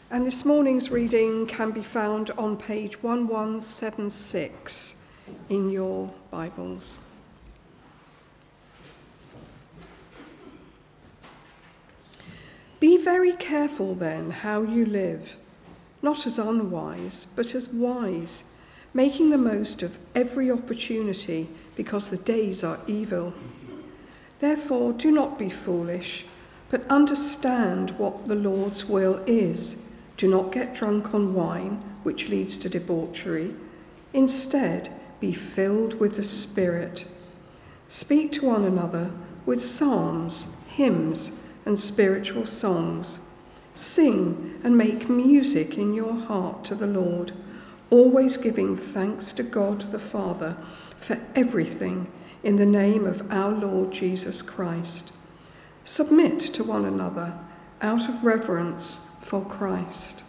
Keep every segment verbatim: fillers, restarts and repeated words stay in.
And this morning's reading can be found on page eleven seventy-six in your Bibles. Be very careful then how you live, not as unwise, but as wise, making the most of every opportunity, because the days are evil. Therefore, do not be foolish, but understand what the Lord's will is. Do not get drunk on wine, which leads to debauchery. Instead, be filled with the Spirit. Speak to one another with psalms, hymns, and spiritual songs. Sing and make music in your heart to the Lord, always giving thanks to God the Father for everything in the name of our Lord Jesus Christ. Submit to one another out of reverence for Christ.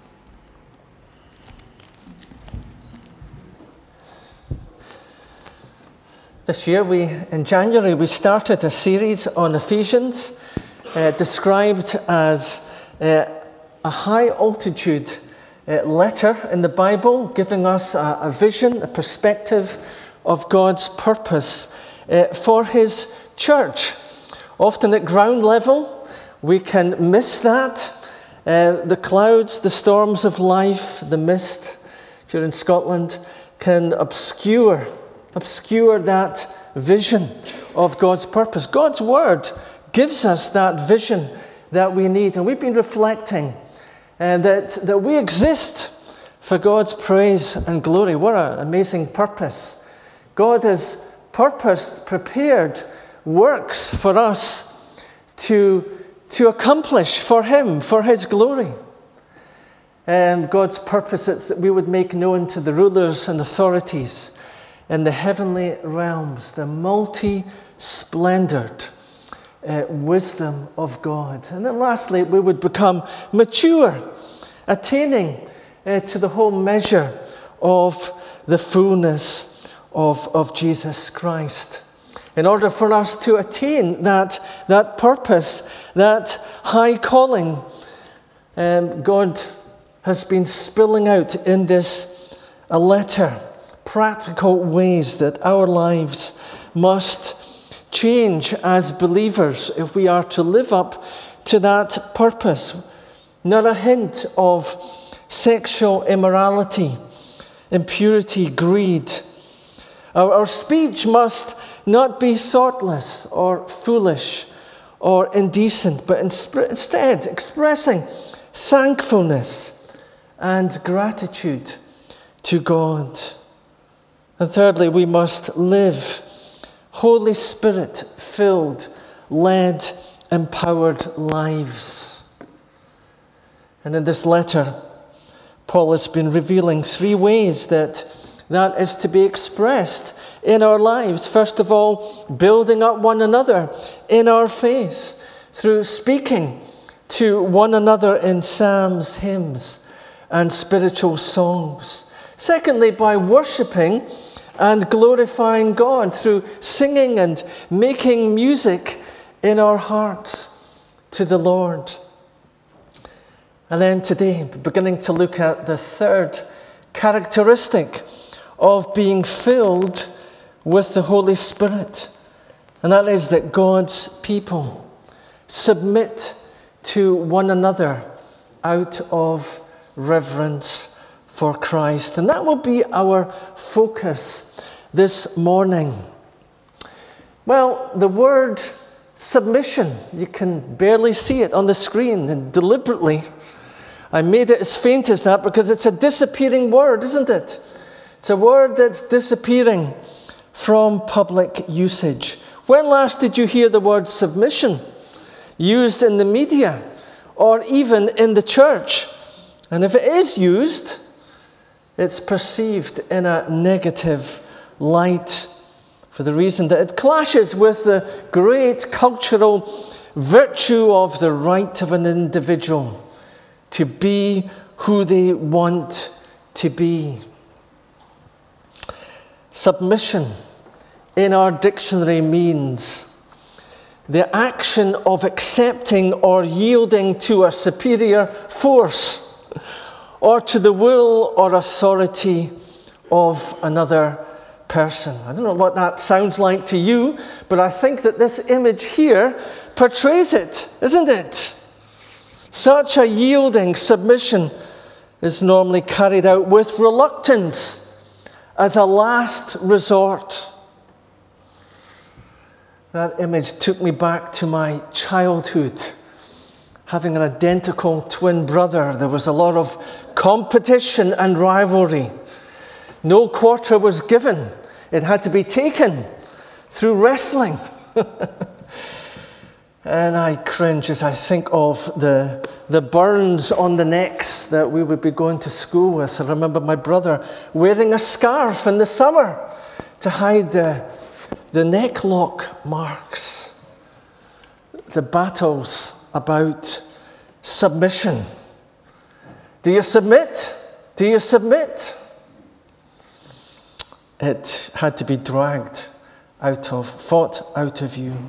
This year, we in January, we started a series on Ephesians, uh, described as uh, a high-altitude uh, letter in the Bible, giving us a, a vision, a perspective of God's purpose uh, for His church. Often at ground level, we can miss that. Uh, the clouds, the storms of life, the mist, if you're in Scotland, can obscure, obscure that vision of God's purpose. God's word gives us that vision that we need. And we've been reflecting uh, that, that we exist for God's praise and glory. What an amazing purpose. God has purposed, prepared works for us to to accomplish for Him, for His glory. And God's purpose is that we would make known to the rulers and authorities in the heavenly realms the multi-splendored uh, wisdom of God. And then lastly, we would become mature, attaining uh, to the whole measure of the fullness of, of Jesus Christ. In order for us to attain that, that purpose, that high calling, um, God has been spilling out in this a letter, practical ways that our lives must change as believers if we are to live up to that purpose. Not a hint of sexual immorality, impurity, greed. Our, our speech must not be thoughtless or foolish or indecent, but instead expressing thankfulness and gratitude to God. And thirdly, we must live Holy Spirit-filled, led, empowered lives. And in this letter, Paul has been revealing three ways that that is to be expressed in our lives. First of all, building up one another in our faith through speaking to one another in psalms, hymns, and spiritual songs. Secondly, by worshipping and glorifying God through singing and making music in our hearts to the Lord. And then today, beginning to look at the third characteristic of being filled with the Holy Spirit. And that is that God's people submit to one another out of reverence for Christ. And that will be our focus this morning. Well, the word submission, you can barely see it on the screen, and deliberately I made it as faint as that because it's a disappearing word, isn't it? It's a word that's disappearing from public usage. When last did you hear the word submission used in the media or even in the church? And if it is used, it's perceived in a negative light for the reason that it clashes with the great cultural virtue of the right of an individual to be who they want to be. Submission in our dictionary means the action of accepting or yielding to a superior force or to the will or authority of another person. I don't know what that sounds like to you, but I think that this image here portrays it, isn't it? Such a yielding submission is normally carried out with reluctance as a last resort. That image took me back to my childhood. Having an identical twin brother, there was a lot of competition and rivalry. No quarter was given. It had to be taken through wrestling. And I cringe as I think of the, the burns on the necks that we would be going to school with. I remember my brother wearing a scarf in the summer to hide the, the neck lock marks. The battles about submission. Do you submit? Do you submit? It had to be dragged out of, fought out of you.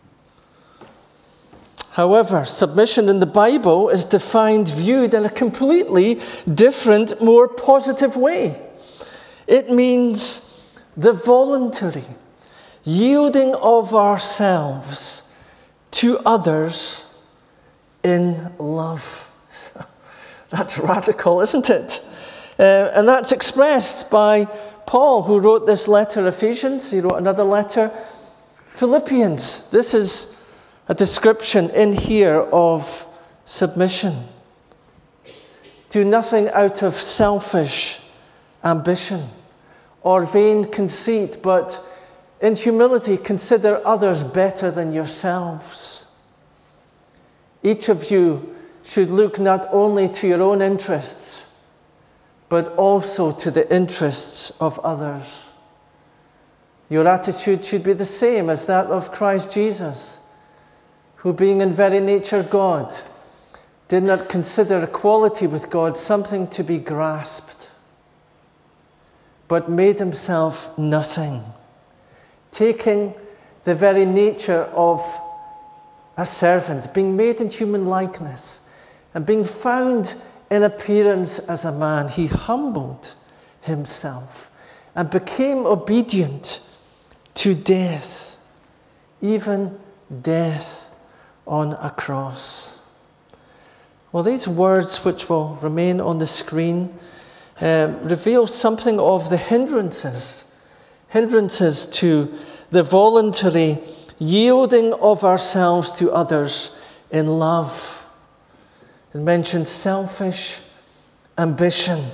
However, submission in the Bible is defined, viewed in a completely different, more positive way. It means the voluntary yielding of ourselves to others in love. That's radical, isn't it? Uh, and that's expressed by Paul, who wrote this letter, Ephesians. He wrote another letter, Philippians. This is a description in here of submission. Do nothing out of selfish ambition or vain conceit, but in humility consider others better than yourselves. Each of you should look not only to your own interests, but also to the interests of others. Your attitude should be the same as that of Christ Jesus, who being in very nature God, did not consider equality with God something to be grasped, but made himself nothing, taking the very nature of a servant, being made in human likeness, and being found in appearance as a man, he humbled himself and became obedient to death, even death on a cross. Well, these words, which will remain on the screen, uh, reveal something of the hindrances, hindrances to the voluntary yielding of ourselves to others in love. It mentions selfish ambition,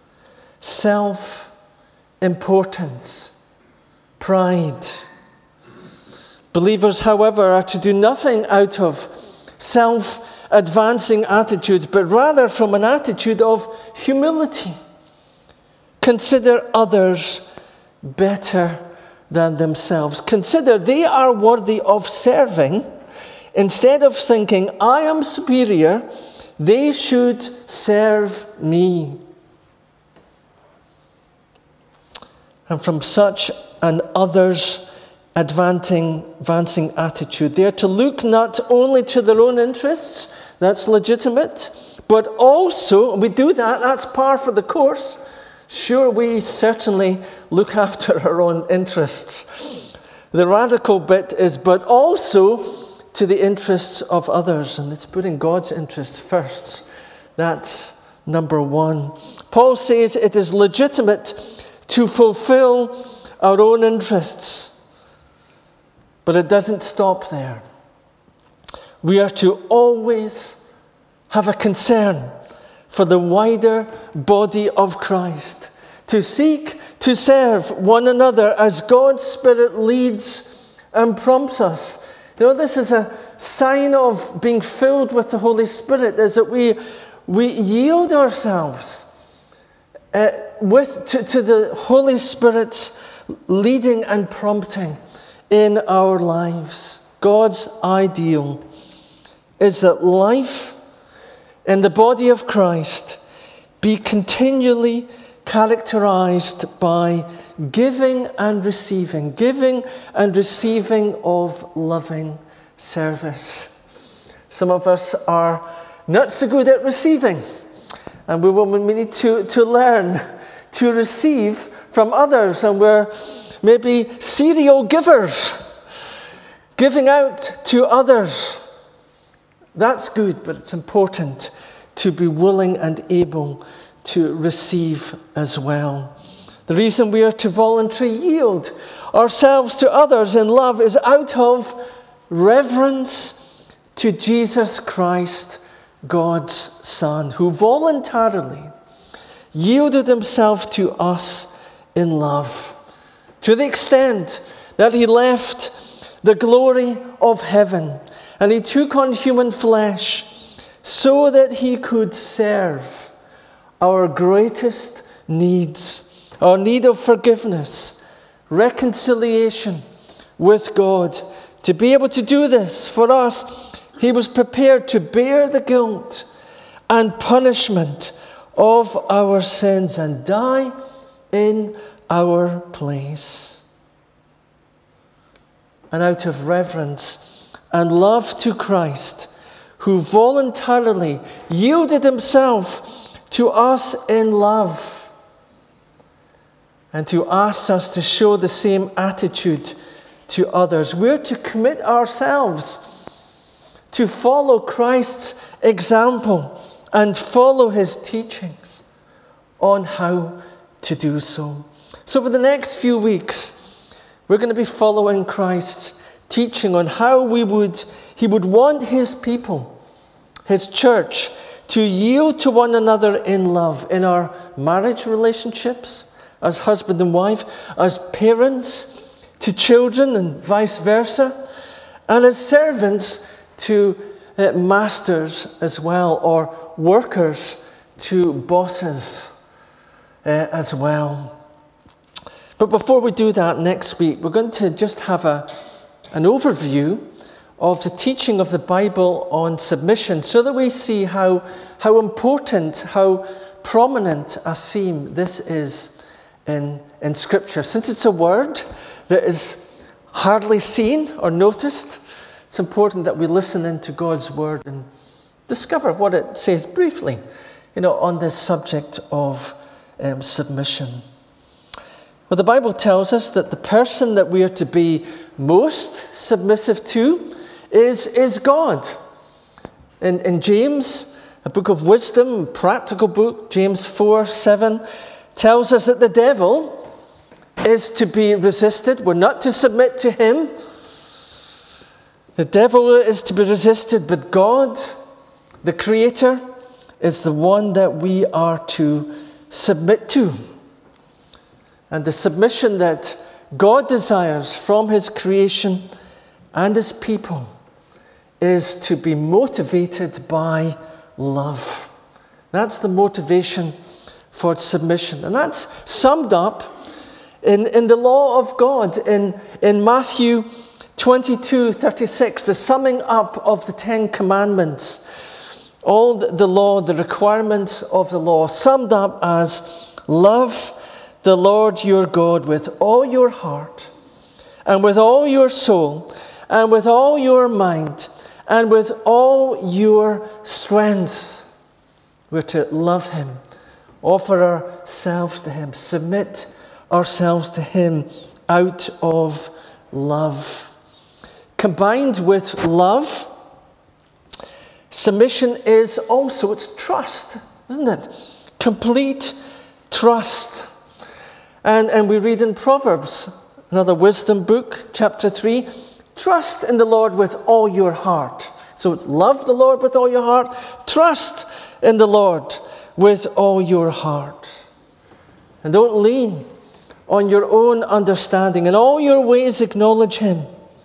self-importance, pride. Believers, however, are to do nothing out of self-advancing attitudes, but rather from an attitude of humility. Consider others better than themselves. Consider they are worthy of serving. Instead of thinking, I am superior, they should serve me. And from such an others advancing, advancing attitude, they are to look not only to their own interests, that's legitimate, but also, we do that, that's par for the course. Sure, we certainly look after our own interests. The radical bit is, but also to the interests of others, and it's putting God's interests first. That's number one. Paul says it is legitimate to fulfill our own interests, but it doesn't stop there. We are to always have a concern for the wider body of Christ, to seek to serve one another as God's Spirit leads and prompts us. You know, this is a sign of being filled with the Holy Spirit, is that we, we yield ourselves uh, with to, to the Holy Spirit's leading and prompting in our lives. God's ideal is that life in the body of Christ be continually characterized by giving and receiving, giving and receiving of loving service. Some of us are not so good at receiving, And we, we need to, to learn to receive from others. And we're maybe serial givers, giving out to others. That's good, but it's important to be willing and able to receive as well. The reason we are to voluntarily yield ourselves to others in love is out of reverence to Jesus Christ, God's Son, who voluntarily yielded himself to us in love, to the extent that he left the glory of heaven and he took on human flesh so that he could serve our greatest needs, our need of forgiveness, reconciliation with God. To be able to do this for us, he was prepared to bear the guilt and punishment of our sins and die in our place. And out of reverence and love to Christ, who voluntarily yielded himself to us in love, and to ask us to show the same attitude to others, we're to commit ourselves to follow Christ's example and follow his teachings on how to do so. So for the next few weeks, we're going to be following Christ's teaching on how we would, he would want his people, his church, to yield to one another in love in our marriage relationships, as husband and wife, as parents to children and vice versa, and as servants to uh, masters as well, or workers to bosses uh, as well. But before we do that next week, we're going to just have a, an overview of the teaching of the Bible on submission, so that we see how, how important, how prominent a theme this is in, in Scripture. Since it's a word that is hardly seen or noticed, it's important that we listen into God's word and discover what it says briefly, you know, on this subject of um, submission. Well, the Bible tells us that the person that we are to be most submissive to is, is God. In, in James, a book of wisdom, practical book, James four seven, tells us that the devil is to be resisted. We're not to submit to him. The devil is to be resisted, but God, the Creator, is the one that we are to submit to. And the submission that God desires from his creation and his people is to be motivated by love. That's the motivation for submission. And that's summed up in, in the law of God, in, in Matthew twenty-two thirty-six, the summing up of the Ten Commandments. All the law, the requirements of the law, summed up as love the Lord your God with all your heart, and with all your soul, and with all your mind, and with all your strength. We're to love him, offer ourselves to him, submit ourselves to him out of love. Combined with love, submission is also, it's trust, isn't it? Complete trust. And, and we read in Proverbs, another wisdom book, chapter three, trust in the Lord with all your heart. So it's love the Lord with all your heart, trust in the Lord with all your heart. And don't lean on your own understanding. In all your ways acknowledge him.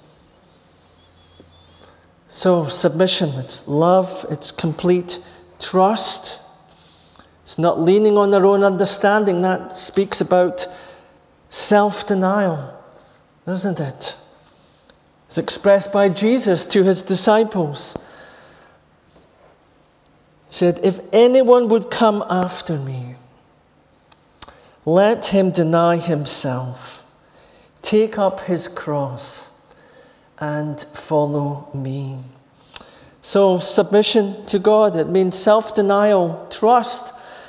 So submission, it's love, it's complete trust. It's not leaning on their own understanding. That speaks about self-denial, doesn't it? It's expressed by Jesus to his disciples. He said, if anyone would come after me, let him deny himself, take up his cross, and follow me. So submission to God, it means self-denial, trust,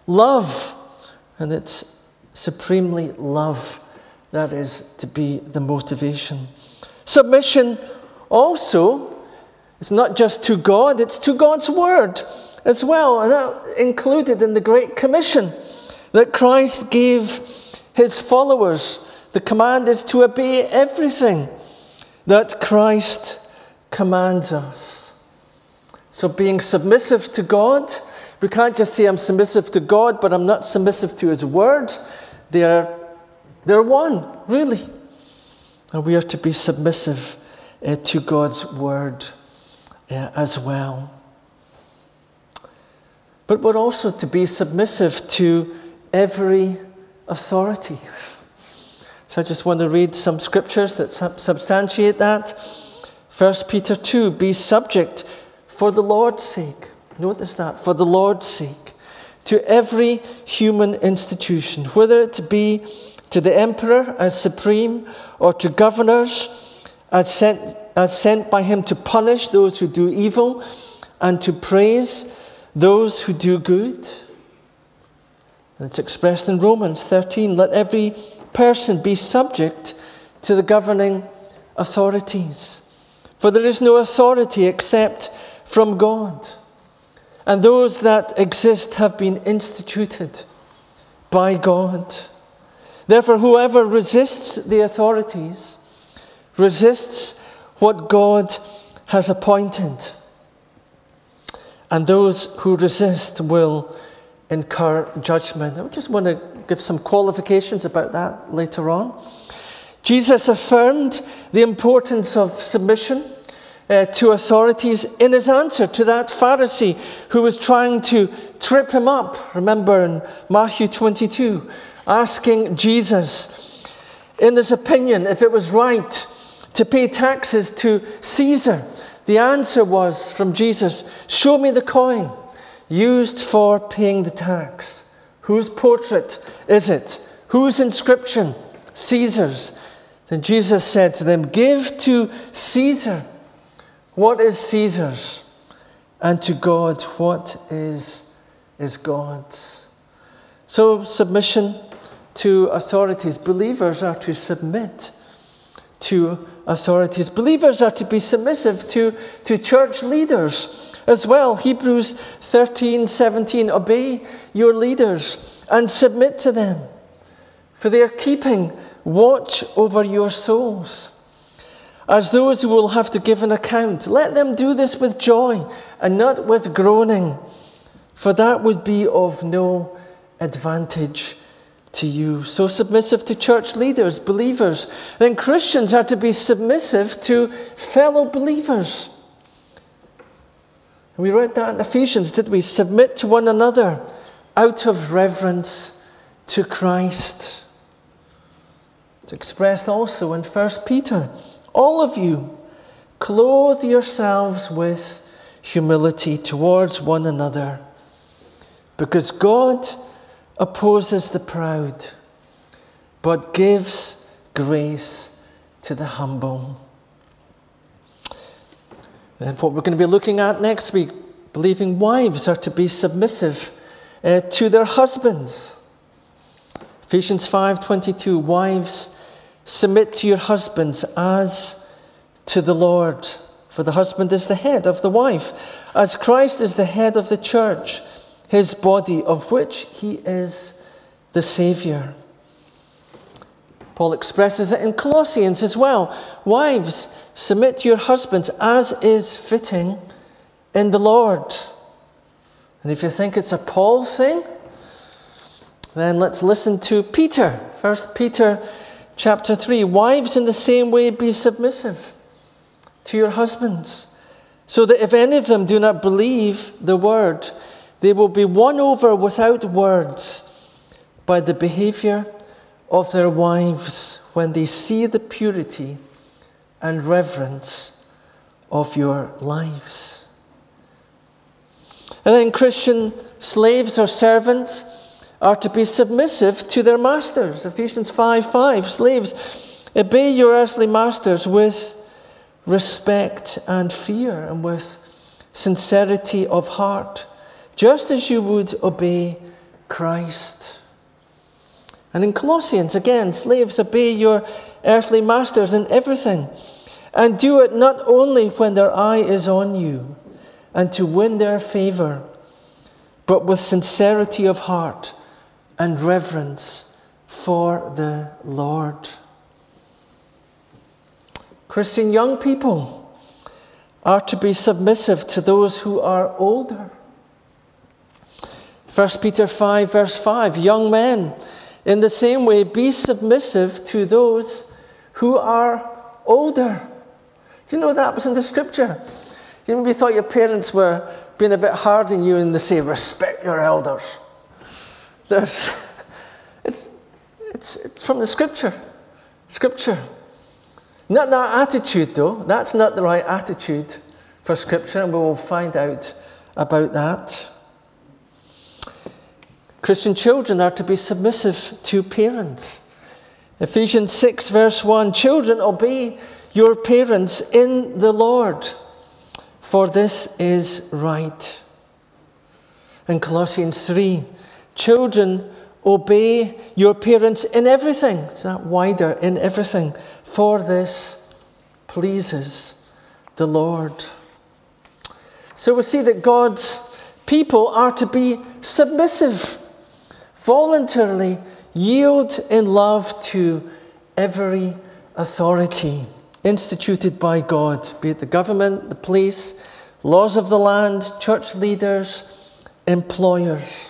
Love, and it's supremely love that is to be the motivation. Submission also is not just to God, it's to God's word as well. And that included in the Great Commission that Christ gave his followers. The command is to obey everything that Christ commands us. So being submissive to God, we can't just say I'm submissive to God, but I'm not submissive to his word. They're, they're one, really. And we are to be submissive uh, to God's word uh, as well. But we're also to be submissive to every authority. So I just want to read some scriptures that substantiate that. First Peter two, be subject for the Lord's sake. Notice that, for the Lord's sake, to every human institution, whether it be to the emperor as supreme or to governors as sent, as sent by him to punish those who do evil and to praise those who do good. And it's expressed in Romans thirteen, let every person be subject to the governing authorities. For there is no authority except from God. And those that exist have been instituted by God. Therefore, whoever resists the authorities resists what God has appointed. And those who resist will incur judgment. I just want to give some qualifications about that later on. Jesus affirmed the importance of submission uh, to authorities in his answer to that Pharisee who was trying to trip him up. Remember in Matthew twenty-two, asking Jesus, in his opinion, if it was right to pay taxes to Caesar. The answer was from Jesus, show me the coin used for paying the tax. Whose portrait is it? Whose inscription? Caesar's. Then Jesus said to them, give to Caesar what is Caesar's, and to God what is, is God's. So submission to authorities. Believers are to submit to authorities. Believers are to be submissive to, to church leaders as well. Hebrews thirteen seventeen, obey your leaders and submit to them, for they are keeping watch over your souls, as those who will have to give an account. Let them do this with joy and not with groaning, for that would be of no advantage to you. So submissive to church leaders, believers. Then Christians are to be submissive to fellow believers. We read that in Ephesians, did we? Submit to one another out of reverence to Christ. It's expressed also in First Peter. All of you, clothe yourselves with humility towards one another, because God opposes the proud, but gives grace to the humble. And what we're going to be looking at next week, believing wives are to be submissive uh, to their husbands. Ephesians five twenty-two, wives, submit to your husbands as to the Lord. For the husband is the head of the wife, as Christ is the head of the church, his body, of which he is the Savior. Paul expresses it in Colossians as well. Wives, submit to your husbands as is fitting in the Lord. And if you think it's a Paul thing, then let's listen to Peter. First Peter chapter three. Wives, in the same way, be submissive to your husbands, so that if any of them do not believe the word, they will be won over without words by the behavior of their wives when they see the purity and reverence of your lives. And then Christian slaves or servants are to be submissive to their masters. Ephesians five five, slaves, obey your earthly masters with respect and fear and with sincerity of heart, just as you would obey Christ. And in Colossians, again, slaves, obey your earthly masters in everything, and do it not only when their eye is on you and to win their favor, but with sincerity of heart and reverence for the Lord. Christian young people are to be submissive to those who are older. First Peter five, verse five, young men, in the same way, be submissive to those who are older. Do you know that was in the scripture? You maybe thought your parents were being a bit hard on you and they say, respect your elders. There's, it's, it's, it's from the scripture. Scripture. Not that attitude, though. That's not the right attitude for scripture, and we will find out about that. Christian children are to be submissive to parents. Ephesians six, verse one, children, obey your parents in the Lord, for this is right. In Colossians three, children, obey your parents in everything. It's that wider, in everything. For this pleases the Lord. So we see that God's people are to be submissive, voluntarily yield in love to every authority instituted by God, be it the government, the police, laws of the land, church leaders, employers.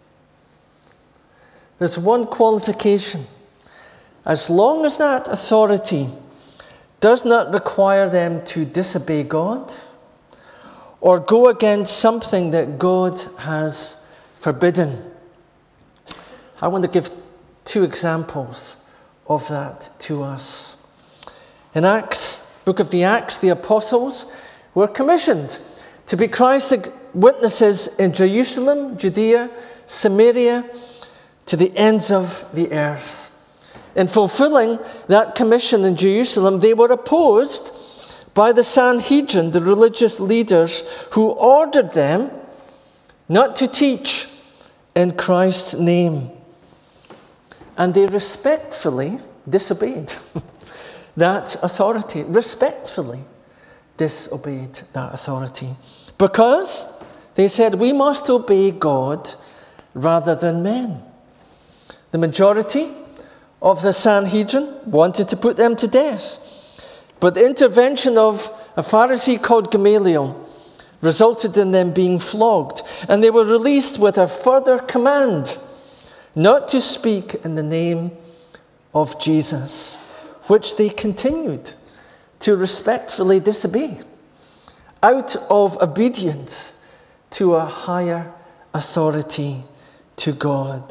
There's one qualification. As long as that authority does not require them to disobey God or go against something that God has forbidden. I want to give two examples of that to us. In Acts, book of the Acts, the apostles were commissioned to be Christ's witnesses in Jerusalem, Judea, Samaria, to the ends of the earth. In fulfilling that commission in Jerusalem, they were opposed by the Sanhedrin, the religious leaders, who ordered them not to teach in Christ's name. And they respectfully disobeyed that authority, respectfully disobeyed that authority. Because they said, we must obey God rather than men. The majority of the Sanhedrin wanted to put them to death. But the intervention of a Pharisee called Gamaliel resulted in them being flogged. And they were released with a further command not to speak in the name of Jesus, which they continued to respectfully disobey out of obedience to a higher authority, to God.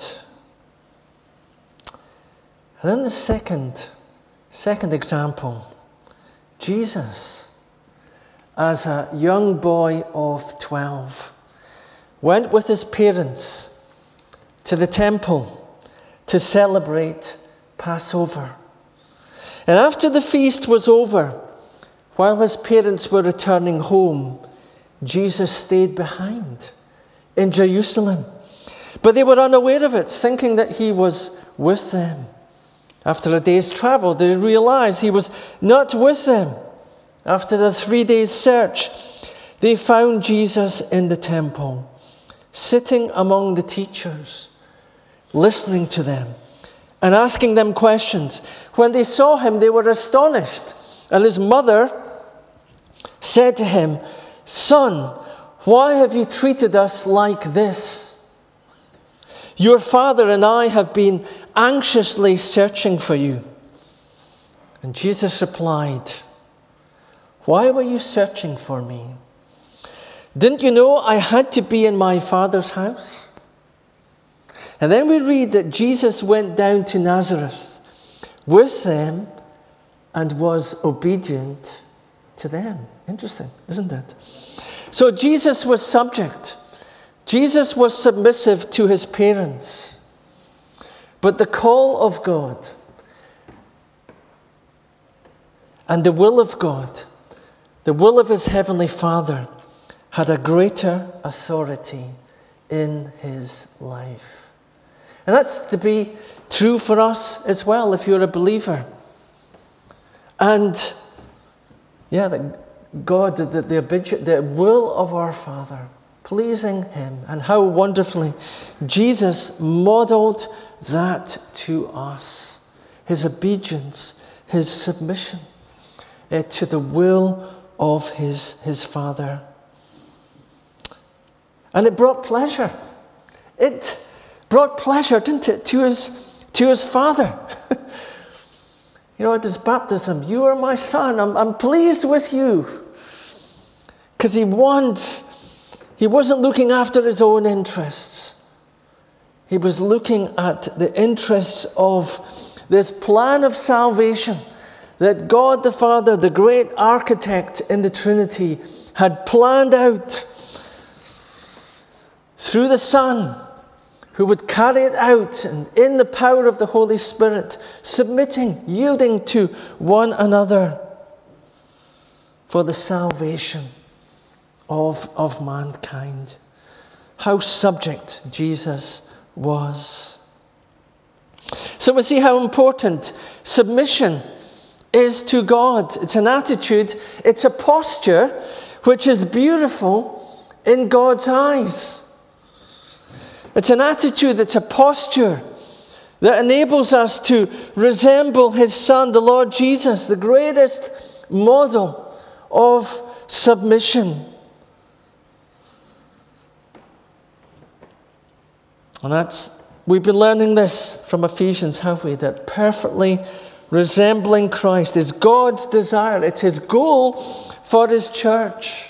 And then the second, second example, Jesus, as a young boy of twelve, went with his parents to the temple to celebrate Passover. And after the feast was over, while his parents were returning home, Jesus stayed behind in Jerusalem. But they were unaware of it, thinking that he was with them. After a day's travel, they realized he was not with them. After the three days search, they found Jesus in the temple, sitting among the teachers, listening to them and asking them questions. When they saw him, they were astonished. And his mother said to him, "Son, why have you treated us like this? Your father and I have been anxiously searching for you." And Jesus replied, "Why were you searching for me? Didn't you know I had to be in my Father's house?" And then we read that Jesus went down to Nazareth with them and was obedient to them. Interesting, isn't it? So Jesus was subject. Jesus was submissive to his parents. But the call of God and the will of God, the will of his heavenly Father, had a greater authority in his life. And that's to be true for us as well, if you're a believer. And, yeah, that God, the, the, the, the will of our Father, pleasing him, and how wonderfully Jesus modeled that to us. His obedience, his submission uh, to the will of his, his Father. And it brought pleasure. It brought pleasure, didn't it, to his, to his Father. You know, at his baptism, you are my son, I'm, I'm pleased with you. Because he wants, he wasn't looking after his own interests. He was looking at the interests of this plan of salvation that God the Father, the great architect in the Trinity, had planned out through the Son, who would carry it out, and in the power of the Holy Spirit, submitting, yielding to one another for the salvation of, of mankind. How subject Jesus was. So we see how important submission is to God. It's an attitude, it's a posture which is beautiful in God's eyes. It's an attitude, it's a posture that enables us to resemble his Son, the Lord Jesus, the greatest model of submission. And that's, we've been learning this from Ephesians, have we? That perfectly resembling Christ is God's desire. It's his goal for his church.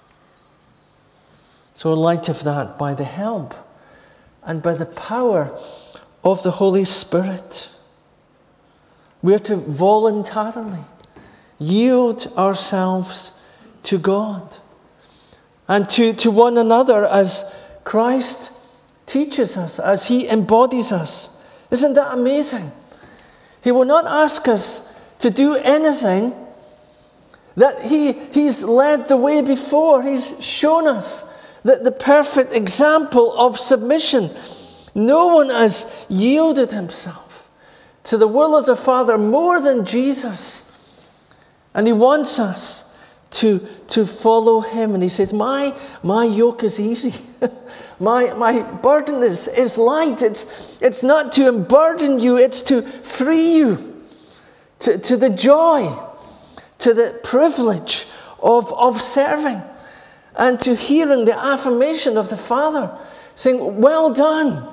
So in light of that, by the help and by the power of the Holy Spirit, we are to voluntarily yield ourselves to God and to, to one another as Christ teaches us, as he embodies us. Isn't that amazing? He will not ask us to do anything that he, he's led the way before. He's shown us that the perfect example of submission. No one has yielded himself to the will of the Father more than Jesus. And he wants us to, to follow him. And he says, my, my yoke is easy. my, my burden is, is light. It's, it's not to unburden you, it's to free you to, to the joy, to the privilege of, of serving, and to hearing the affirmation of the Father saying, well done.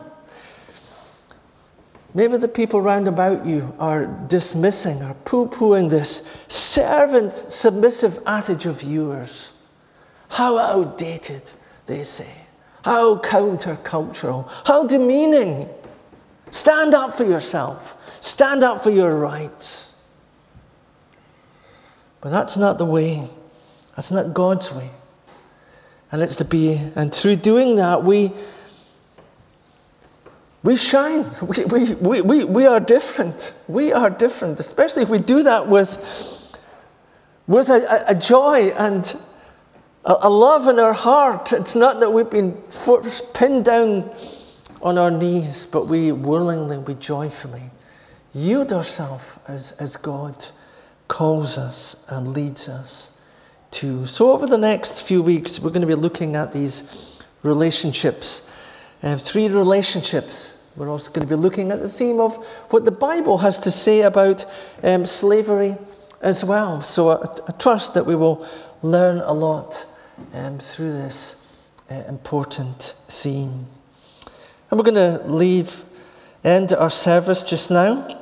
Maybe the people round about you are dismissing or poo-pooing this servant, submissive attitude of yours. How outdated, they say. How countercultural. How demeaning. Stand up for yourself. Stand up for your rights. But that's not the way. That's not God's way. And it's to be, and through doing that, we We shine. We, we, we, we, we are different. We are different, especially if we do that with, with a, a joy and a, a love in our heart. It's not that we've been forced, pinned down on our knees, but we willingly, we joyfully yield ourselves as, as God calls us and leads us to. So over the next few weeks, we're going to be looking at these relationships. Uh, three relationships. We're also going to be looking at the theme of what the Bible has to say about um, slavery as well. So I, I trust that we will learn a lot um, through this uh, important theme. And we're going to leave, end our service just now